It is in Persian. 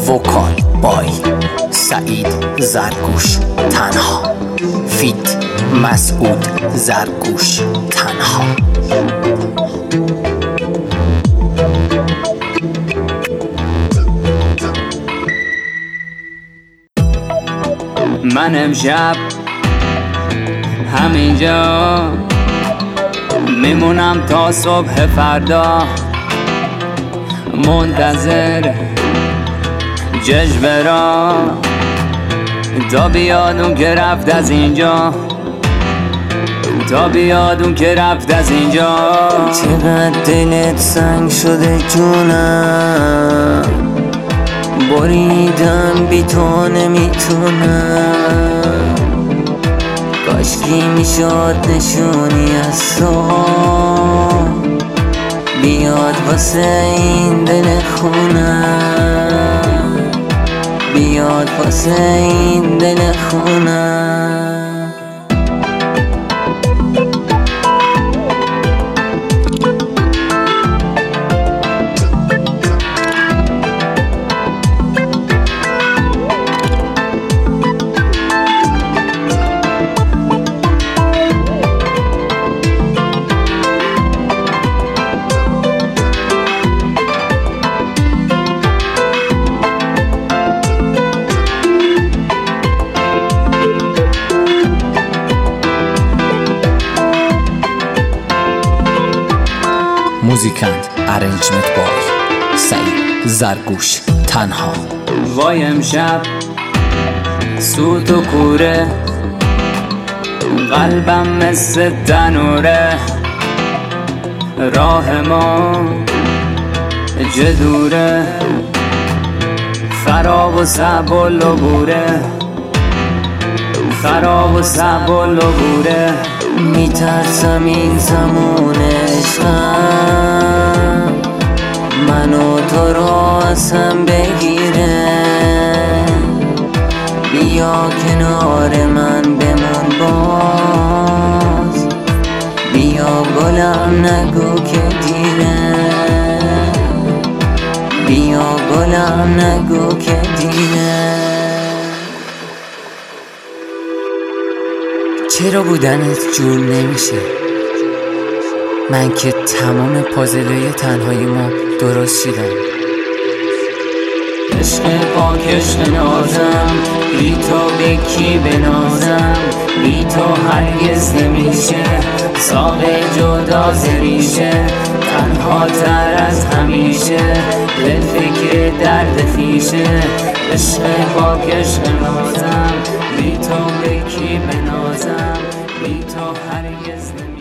وکال بای سعید زرگوش تنها، فیت مسعود زرگوش تنها. من امشب همینجا میمونم تا صبح فردا، منتظر جشن را تا بیاد اون که رفت از اینجا، تا بیاد اون که رفت از اینجا. چقدر دلت سنگ شده جونم، بریدم بی تو نمیتونم، کاشکی میشد نشونی از تو بیاد واسه این دل خونم، بیاد واسه این دل خونم. موزیکند ارنجمنت بای سعید زرگوش تنها. وای امشب سوت و کوره، قلبم مثل تنوره، راه ما جدوره، خراب و صعب و لبوره، خراب و صعب و لبوره. میترسم این زمان عشقم منو تو رو از هم بگیره، بیا کنار من بمون باز، بیا گلم نگو که دیره، بیا گلم نگو که دیره. چرا بودنت جور نمیشه؟ من که تمام پازلای تنهایی ما درست شدم. عشق پاکش نازم، بی تو به کی بنازم، بی تو هرگز نمیشه ساق جدا زریشه، تنها تر از همیشه به فکر درد خیشه. عشق پاکش نازم، بی تو به کی بنازم، بی تو هرگز نمیشه.